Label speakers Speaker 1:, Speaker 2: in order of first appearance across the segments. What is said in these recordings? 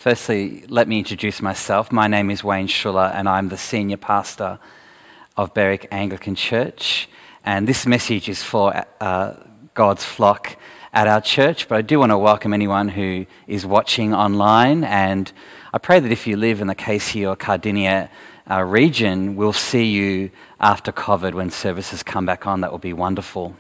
Speaker 1: Firstly, let me introduce myself. My name is Wayne Schuller, and I'm the senior pastor of Berwick Anglican Church. And this message is for God's flock at our church, but I do want to welcome anyone who is watching online. And I pray that if you live in the Casey or Cardinia region, we'll see you after COVID when services come back on. That will be wonderful.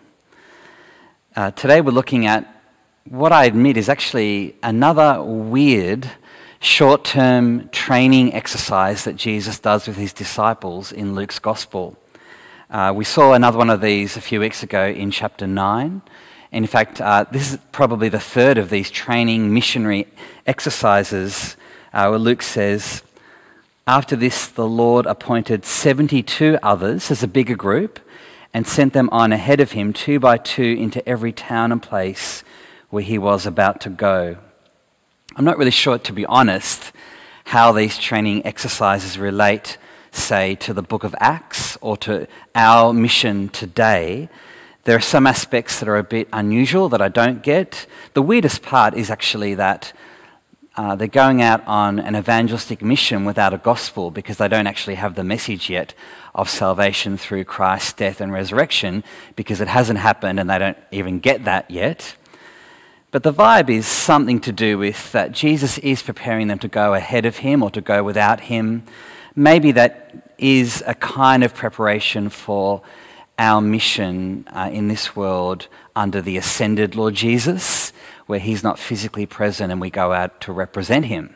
Speaker 1: Today we're looking at what I admit is actually another weird short-term training exercise that Jesus does with his disciples in Luke's Gospel. We saw another one of these a few weeks ago in chapter 9. And in fact, this is probably the third of these training missionary exercises where Luke says, "After this, the Lord appointed 72 others as a bigger group and sent them on ahead of him 2 by 2 into every town and place where he was about to go." I'm not really sure, to be honest, how these training exercises relate, say, to the book of Acts or to our mission today. There are some aspects that are a bit unusual that I don't get. The weirdest part is actually that they're going out on an evangelistic mission without a gospel because they don't actually have the message yet of salvation through Christ's death and resurrection because it hasn't happened and they don't even get that yet. But the vibe is something to do with that Jesus is preparing them to go ahead of him or to go without him. Maybe that is a kind of preparation for our mission in this world under the ascended Lord Jesus, where he's not physically present and we go out to represent him.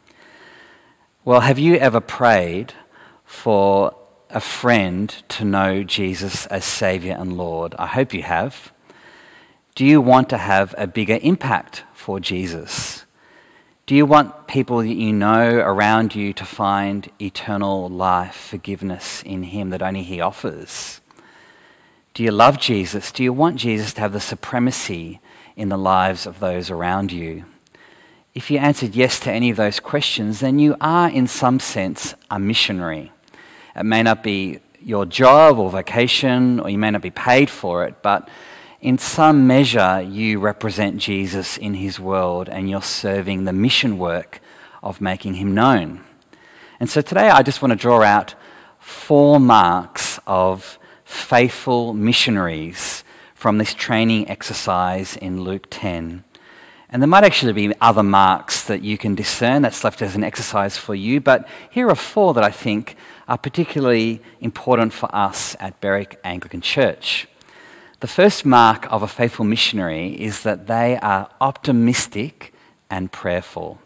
Speaker 1: Well, have you ever prayed for a friend to know Jesus as Saviour and Lord? I hope you have. Do you want to have a bigger impact for Jesus? Do you want people that you know around you to find eternal life, forgiveness in him that only he offers? Do you love Jesus? Do you want Jesus to have the supremacy in the lives of those around you? If you answered yes to any of those questions, then you are in some sense a missionary. It may not be your job or vocation, or you may not be paid for it, but in some measure you represent Jesus in his world and you're serving the mission work of making him known. And so today I just want to draw out 4 marks of faithful missionaries from this training exercise in Luke 10. And there might actually be other marks that you can discern that's left as an exercise for you, but here are 4 that I think are particularly important for us at Berwick Anglican Church. The first mark of a faithful missionary is that they are optimistic and prayerful.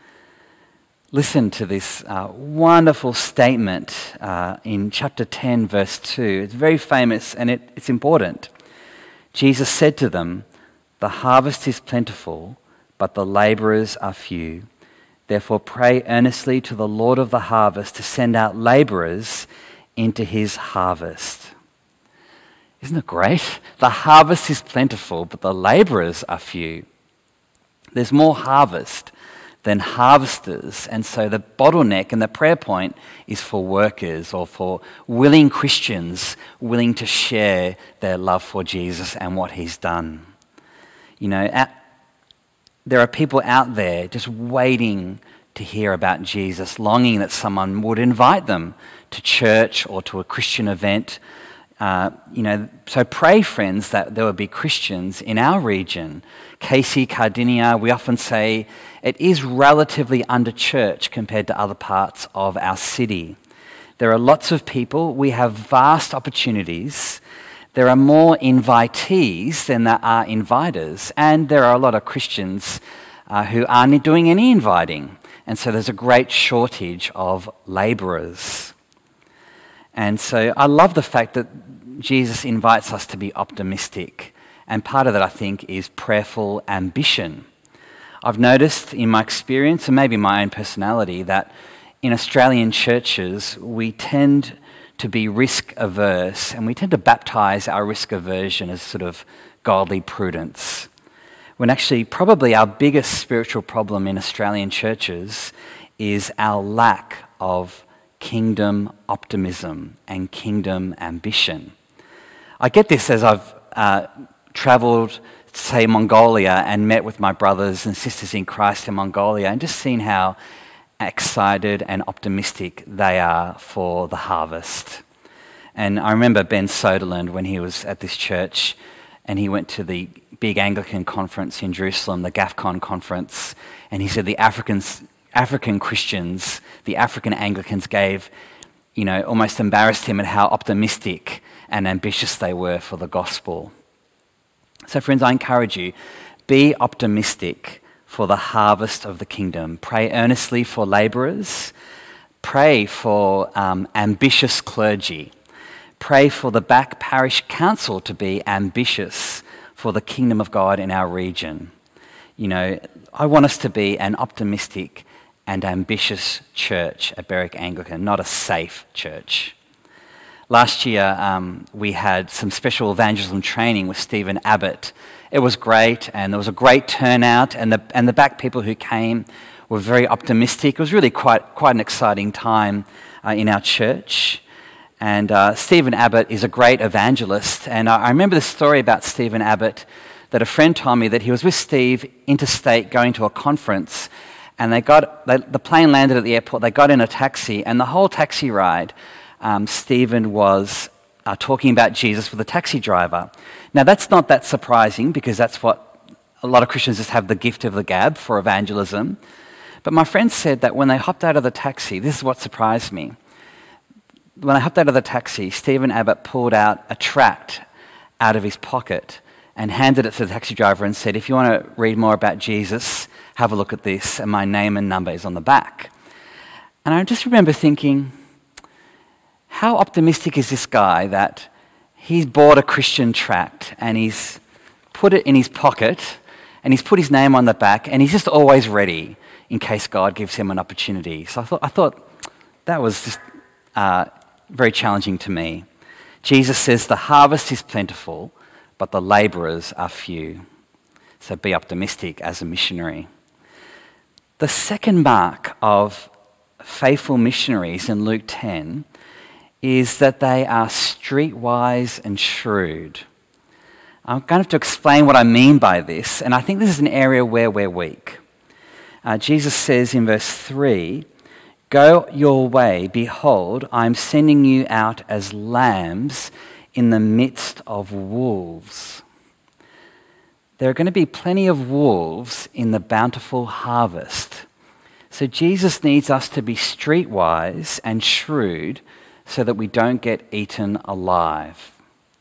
Speaker 1: Listen to this wonderful statement in chapter 10, verse 2. It's very famous and it's important. Jesus said to them, "The harvest is plentiful, but the labourers are few. Therefore pray earnestly to the Lord of the harvest to send out labourers into his harvest." Isn't it great? The harvest is plentiful, but the labourers are few. There's more harvest than harvesters, and so the bottleneck and the prayer point is for workers or for willing Christians willing to share their love for Jesus and what he's done. You know, there are people out there just waiting to hear about Jesus, longing that someone would invite them to church or to a Christian event. So pray, friends, that there will be Christians in our region. Casey, Cardinia, we often say it is relatively under-church compared to other parts of our city. There are lots of people. We have vast opportunities. There are more invitees than there are inviters. And there are a lot of Christians who aren't doing any inviting. And so there's a great shortage of labourers. And so I love the fact that Jesus invites us to be optimistic. And part of that, I think, is prayerful ambition. I've noticed in my experience, and maybe my own personality, that in Australian churches, we tend to be risk averse, and we tend to baptise our risk aversion as sort of godly prudence. When actually, probably our biggest spiritual problem in Australian churches is our lack of kingdom optimism and kingdom ambition. I get this as I've travelled say, Mongolia and met with my brothers and sisters in Christ in Mongolia and just seen how excited and optimistic they are for the harvest. And I remember Ben Soderland when he was at this church and he went to the big Anglican conference in Jerusalem, the GAFCON conference, and he said the African Christians, the African Anglicans gave, almost embarrassed him at how optimistic and ambitious they were for the gospel. So friends, I encourage you, be optimistic for the harvest of the kingdom. Pray earnestly for labourers. Pray for ambitious clergy. Pray for the Back Parish Council to be ambitious for the kingdom of God in our region. I want us to be an optimistic and ambitious church at Berwick Anglican, not a safe church. Last year, we had some special evangelism training with Stephen Abbott. It was great, and there was a great turnout, and the back people who came were very optimistic. It was really quite an exciting time in our church. And Stephen Abbott is a great evangelist, and I remember the story about Stephen Abbott that a friend told me that he was with Steve interstate going to a conference, and the plane landed at the airport, they got in a taxi, and the whole taxi ride, Stephen was talking about Jesus with a taxi driver. Now that's not that surprising because that's what a lot of Christians just have the gift of the gab for evangelism. But my friend said that when they hopped out of the taxi, this is what surprised me. When they hopped out of the taxi, Stephen Abbott pulled out a tract out of his pocket and handed it to the taxi driver and said, if you want to read more about Jesus, have a look at this, and my name and number is on the back. And I just remember thinking, how optimistic is this guy that he's bought a Christian tract and he's put it in his pocket and he's put his name on the back and he's just always ready in case God gives him an opportunity. So I thought that was just very challenging to me. Jesus says the harvest is plentiful, but the labourers are few. So be optimistic as a missionary. The second mark of faithful missionaries in Luke 10 is that they are streetwise and shrewd. I'm going to have to explain what I mean by this, and I think this is an area where we're weak. Jesus says in verse 3, "Go your way, behold, I'm sending you out as lambs in the midst of wolves." There are going to be plenty of wolves in the bountiful harvest. So Jesus needs us to be streetwise and shrewd so that we don't get eaten alive.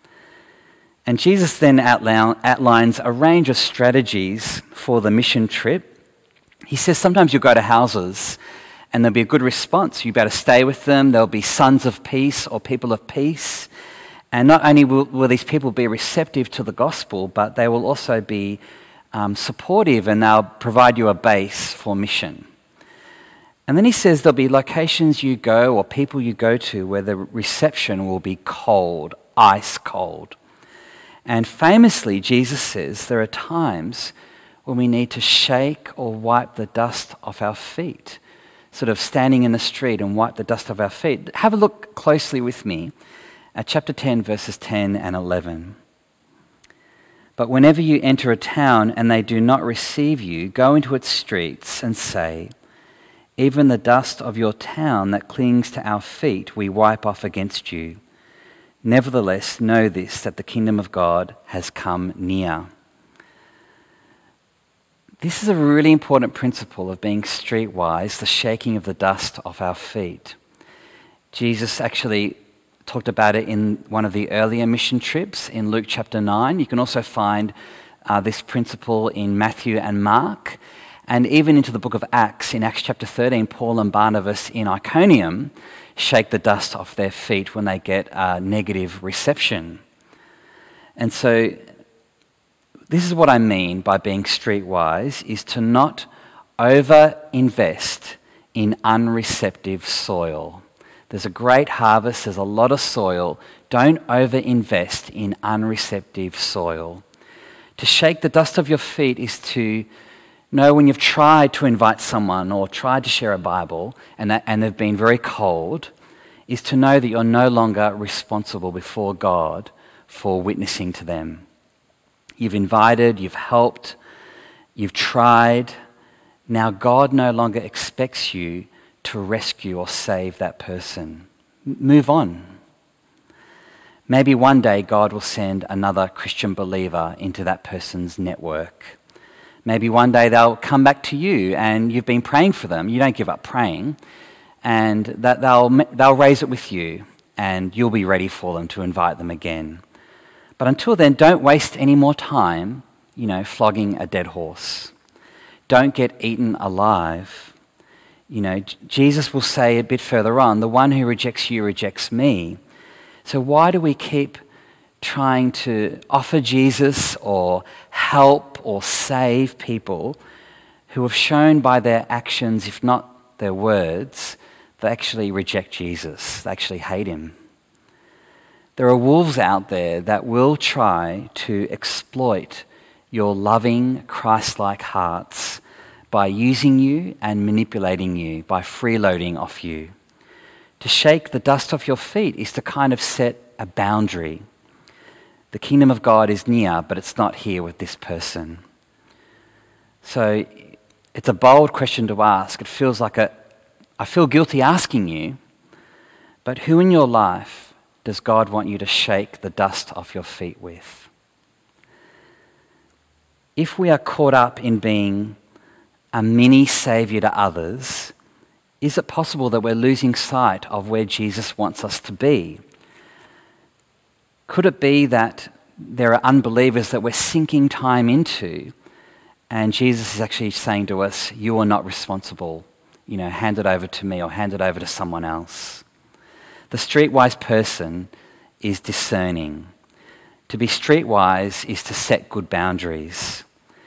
Speaker 1: And Jesus then outlines a range of strategies for the mission trip. He says sometimes you go to houses and there'll be a good response. You better stay with them. There'll be sons of peace or people of peace. And not only will these people be receptive to the gospel, but they will also be supportive and they'll provide you a base for mission. And then he says there'll be locations you go or people you go to where the reception will be cold, ice cold. And famously, Jesus says there are times when we need to shake or wipe the dust off our feet, sort of standing in the street and wipe the dust off our feet. Have a look closely with me at chapter 10, verses 10 and 11. "But whenever you enter a town and they do not receive you, go into its streets and say, 'Even the dust of your town that clings to our feet we wipe off against you. Nevertheless, know this, that the kingdom of God has come near.'" This is a really important principle of being streetwise, the shaking of the dust off our feet. Jesus actually talked about it in one of the earlier mission trips in Luke chapter 9. You can also find this principle in Matthew and Mark, and even into the book of Acts. In Acts chapter 13, Paul and Barnabas in Iconium shake the dust off their feet when they get a negative reception. And so this is what I mean by being streetwise, is to not over-invest in unreceptive soil. There's a great harvest, there's a lot of soil. Don't over-invest in unreceptive soil. To shake the dust off your feet is to know when you've tried to invite someone or tried to share a Bible and they've been very cold, is to know that you're no longer responsible before God for witnessing to them. You've invited, you've helped, you've tried. Now God no longer expects you to rescue or save that person. Move on. Maybe one day God will send another Christian believer into that person's network. Maybe one day they'll come back to you and you've been praying for them. You don't give up praying. And that they'll raise it with you and you'll be ready for them to invite them again. But until then, don't waste any more time, flogging a dead horse. Don't get eaten alive. Jesus will say a bit further on, the one who rejects you rejects me. So why do we keep trying to offer Jesus or help or save people who have shown by their actions, if not their words, they actually reject Jesus, they actually hate him? There are wolves out there that will try to exploit your loving, Christ-like hearts by using you and manipulating you, by freeloading off you. To shake the dust off your feet is to kind of set a boundary. The kingdom of God is near, but it's not here with this person. So it's a bold question to ask. It feels like I feel guilty asking you, but who in your life does God want you to shake the dust off your feet with? If we are caught up in being a mini saviour to others, is it possible that we're losing sight of where Jesus wants us to be? Could it be that there are unbelievers that we're sinking time into and Jesus is actually saying to us, you are not responsible, hand it over to me or hand it over to someone else? The streetwise person is discerning. To be streetwise is to set good boundaries.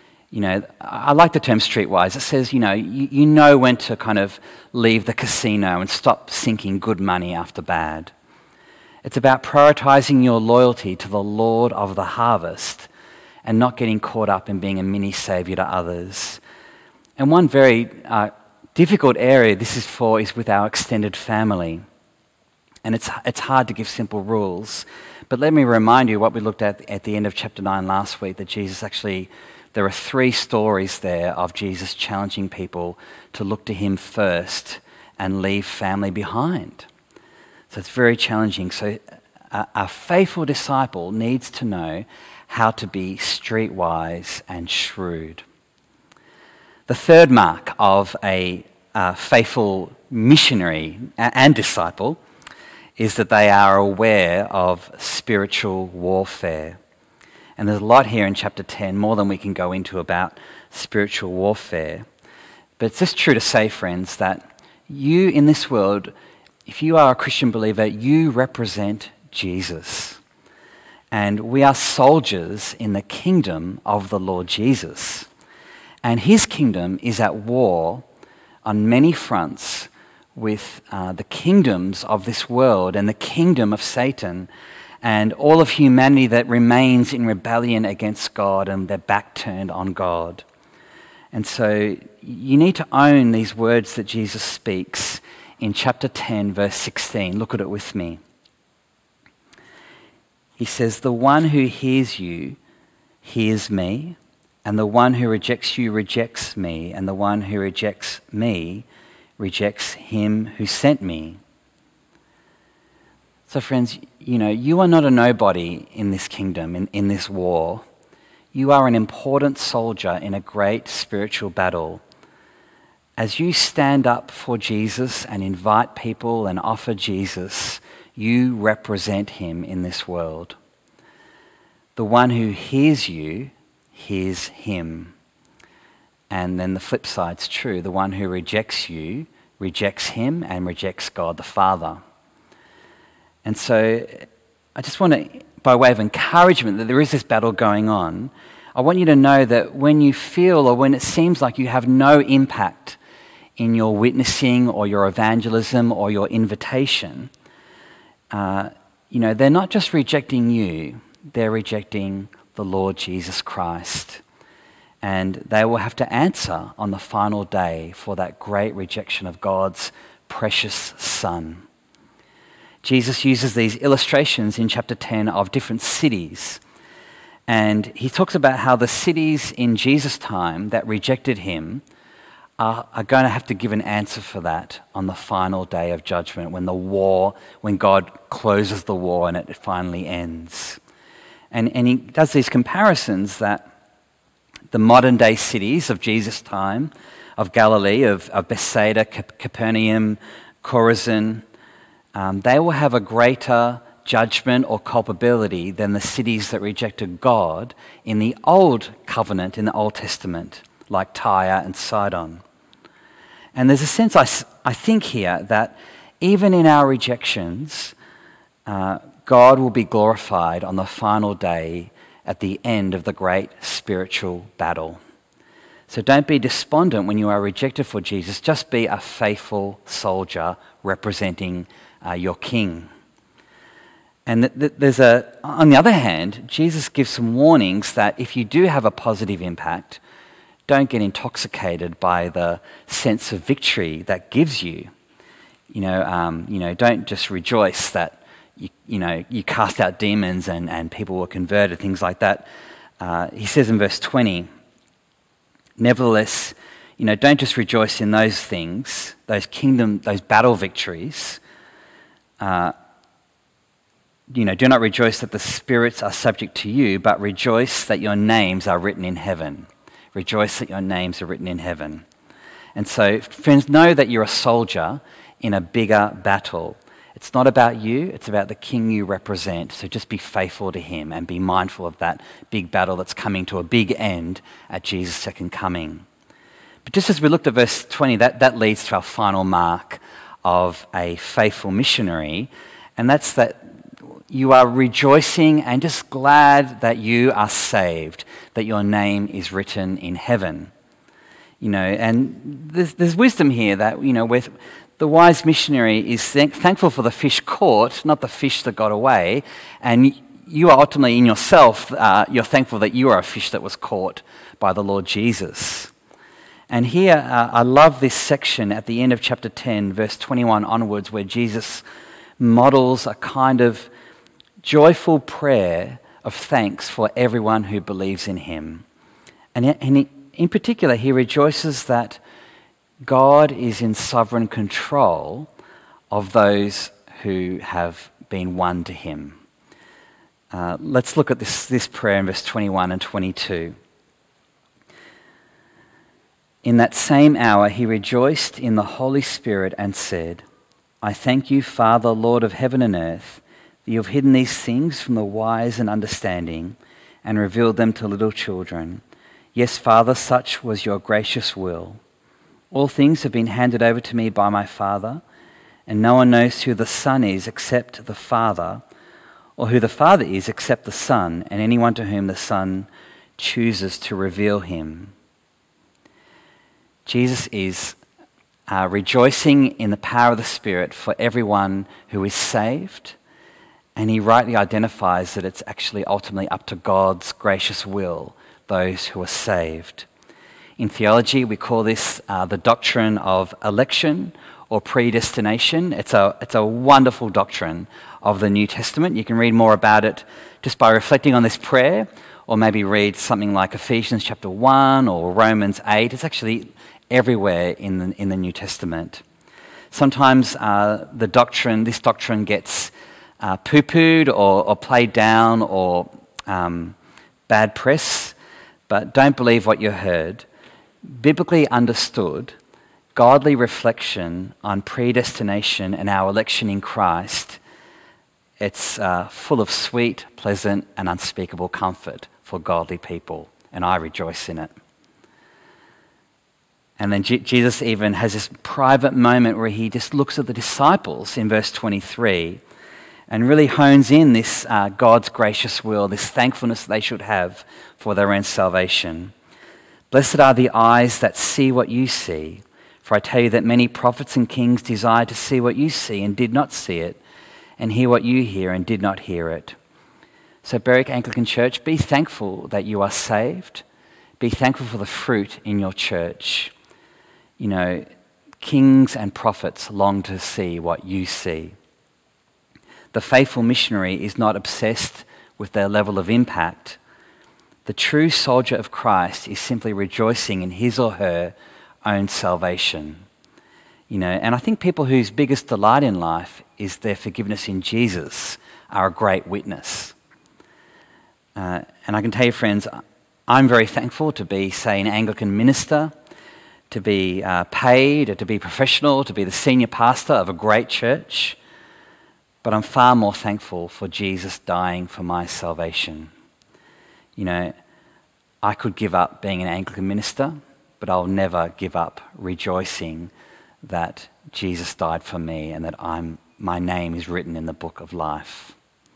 Speaker 1: I like the term streetwise. It says, you know when to kind of leave the casino and stop sinking good money after bad. It's about prioritizing your loyalty to the Lord of the harvest and not getting caught up in being a mini saviour to others. And one very difficult area this is for is with our extended family. And it's hard to give simple rules. But let me remind you what we looked at the end of chapter 9 last week, that Jesus actually, there are 3 stories there of Jesus challenging people to look to him first and leave family behind. So it's very challenging. So a faithful disciple needs to know how to be streetwise and shrewd. The third mark of a faithful missionary and disciple is that they are aware of spiritual warfare. And there's a lot here in chapter 10, more than we can go into about spiritual warfare. But it's just true to say, friends, that you in this world, if you are a Christian believer, you represent Jesus. And we are soldiers in the kingdom of the Lord Jesus. And his kingdom is at war on many fronts with the kingdoms of this world and the kingdom of Satan and all of humanity that remains in rebellion against God and their back turned on God. And so you need to own these words that Jesus speaks in chapter 10, verse 16. Look at it with me. He says, the one who hears you hears me, and the one who rejects you rejects me, and the one who rejects me rejects him who sent me. So friends, you are not a nobody in this kingdom, in this war. You are an important soldier in a great spiritual battle. As you stand up for Jesus and invite people and offer Jesus, you represent him in this world. The one who hears you hears him. And then the flip side's true. The one who rejects you rejects him and rejects God the Father. And so I just want to, by way of encouragement that there is this battle going on, I want you to know that when you feel or when it seems like you have no impact in your witnessing or your evangelism or your invitation, they're not just rejecting you, they're rejecting the Lord Jesus Christ. And they will have to answer on the final day for that great rejection of God's precious Son. Jesus uses these illustrations in chapter 10 of different cities. And he talks about how the cities in Jesus' time that rejected him are going to have to give an answer for that on the final day of judgment, when God closes the war and it finally ends. And he does these comparisons that the modern day cities of Jesus' time, of Galilee, of Bethsaida, Capernaum, Chorazin, they will have a greater judgment or culpability than the cities that rejected God in the Old Covenant, in the Old Testament, like Tyre and Sidon. And there's a sense, I think here, that even in our rejections, God will be glorified on the final day at the end of the great spiritual battle. So don't be despondent when you are rejected for Jesus. Just be a faithful soldier representing your King. And on the other hand, Jesus gives some warnings that if you do have a positive impact, don't get intoxicated by the sense of victory that gives you. Don't just rejoice that you cast out demons and people were converted, things like that. He says in verse 20, nevertheless, don't just rejoice in those things, those battle victories. Do not rejoice that the spirits are subject to you, but rejoice that your names are written in heaven. Rejoice that your names are written in heaven. And so, friends, know that you're a soldier in a bigger battle. It's not about you, it's about the King you represent. So just be faithful to him and be mindful of that big battle that's coming to a big end at Jesus' second coming. But just as we looked at verse 20, that leads to our final mark of a faithful missionary, and that's that you are rejoicing and just glad that you are saved, that your name is written in heaven. And there's wisdom here that, with the wise missionary is thankful for the fish caught, not the fish that got away. And you are ultimately in yourself, you're thankful that you are a fish that was caught by the Lord Jesus. And here, I love this section at the end of chapter 10, verse 21 onwards, where Jesus models a kind of joyful prayer of thanks for everyone who believes in him. And in particular, he rejoices that God is in sovereign control of those who have been won to him. Let's look at this prayer in verse 21 and 22. In that same hour he rejoiced in the Holy Spirit and said, I thank you, Father, Lord of heaven and earth, that you have hidden these things from the wise and understanding and revealed them to little children. Yes, Father, such was your gracious will. All things have been handed over to me by my Father, and no one knows who the Son is except the Father, or who the Father is except the Son, and anyone to whom the Son chooses to reveal him. Jesus is rejoicing in the power of the Spirit for everyone who is saved, and he rightly identifies that it's actually ultimately up to God's gracious will, those who are saved. In theology, we call this the doctrine of election or predestination. It's a wonderful doctrine of the New Testament. You can read more about it just by reflecting on this prayer, or maybe read something like Ephesians chapter 1 or Romans 8. It's actually everywhere in the New Testament. Sometimes this doctrine gets poo-pooed or played down or bad press, but don't believe what you heard. Biblically understood, godly reflection on predestination and our election in Christ, it's full of sweet, pleasant, and unspeakable comfort for godly people, and I rejoice in it. And then Jesus even has this private moment where he just looks at the disciples in verse 23 and really hones in this God's gracious will, this thankfulness they should have for their own salvation. Blessed are the eyes that see what you see, for I tell you that many prophets and kings desired to see what you see and did not see it, and hear what you hear and did not hear it. So Berwick Anglican Church, be thankful that you are saved. Be thankful for the fruit in your church. Kings and prophets long to see what you see. The faithful missionary is not obsessed with their level of impact, The true soldier of Christ is simply rejoicing in his or her own salvation. And I think people whose biggest delight in life is their forgiveness in Jesus are a great witness. And I can tell you, friends, I'm very thankful to be, say, an Anglican minister, to be paid, or to be professional, to be the senior pastor of a great church. But I'm far more thankful for Jesus dying for my salvation. I could give up being an Anglican minister, but I'll never give up rejoicing that Jesus died for me and that my name is written in the book of life.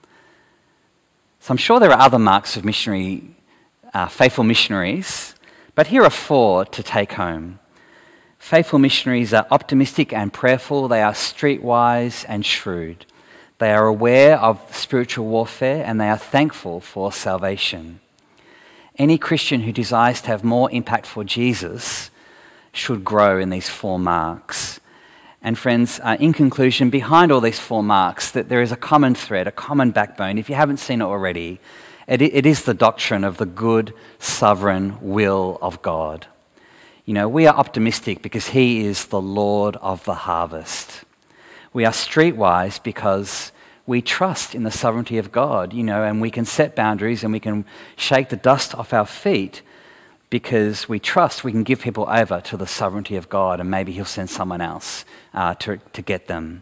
Speaker 1: So I'm sure there are other marks of faithful missionaries, but here are 4 to take home. Faithful missionaries are optimistic and prayerful. They are streetwise and shrewd. They are aware of spiritual warfare and they are thankful for salvation. Any Christian who desires to have more impact for Jesus should grow in these 4 marks. And friends, in conclusion, behind all these 4 marks, that there is a common thread, a common backbone. If you haven't seen it already, it is the doctrine of the good, sovereign will of God. We are optimistic because he is the Lord of the harvest. We are streetwise because we trust in the sovereignty of God, and we can set boundaries and we can shake the dust off our feet because we trust we can give people over to the sovereignty of God and maybe he'll send someone else to get them.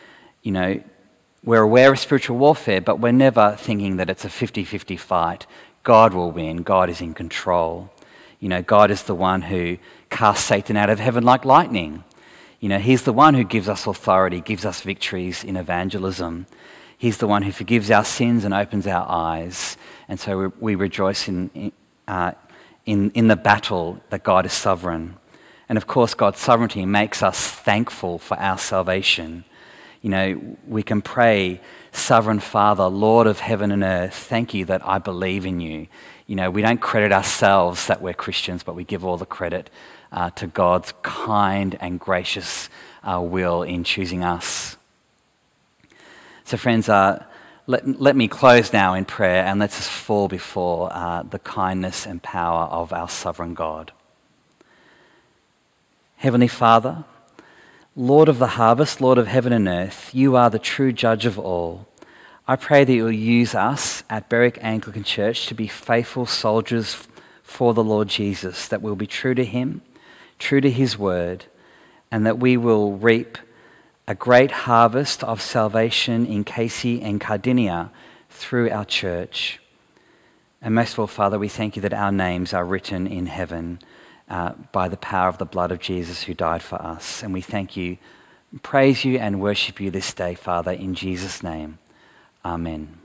Speaker 1: We're aware of spiritual warfare, but we're never thinking that it's a 50-50 fight. God will win. God is in control. God is the one who casts Satan out of heaven like lightning. He's the one who gives us authority, gives us victories in evangelism. He's the one who forgives our sins and opens our eyes. And so we rejoice in the battle that God is sovereign. And of course, God's sovereignty makes us thankful for our salvation. We can pray, Sovereign Father, Lord of heaven and earth, thank you that I believe in you. We don't credit ourselves that we're Christians, but we give all the credit to God's kind and gracious will in choosing us. So friends, let me close now in prayer and let's just fall before the kindness and power of our sovereign God. Heavenly Father, Lord of the harvest, Lord of heaven and earth, you are the true judge of all. I pray that you will use us at Berwick Anglican Church to be faithful soldiers for the Lord Jesus, that we'll be true to him, true to his word, and that we will reap a great harvest of salvation in Casey and Cardinia through our church. And most of all, Father, we thank you that our names are written in heaven by the power of the blood of Jesus who died for us. And we thank you, praise you and worship you this day, Father, in Jesus' name. Amen.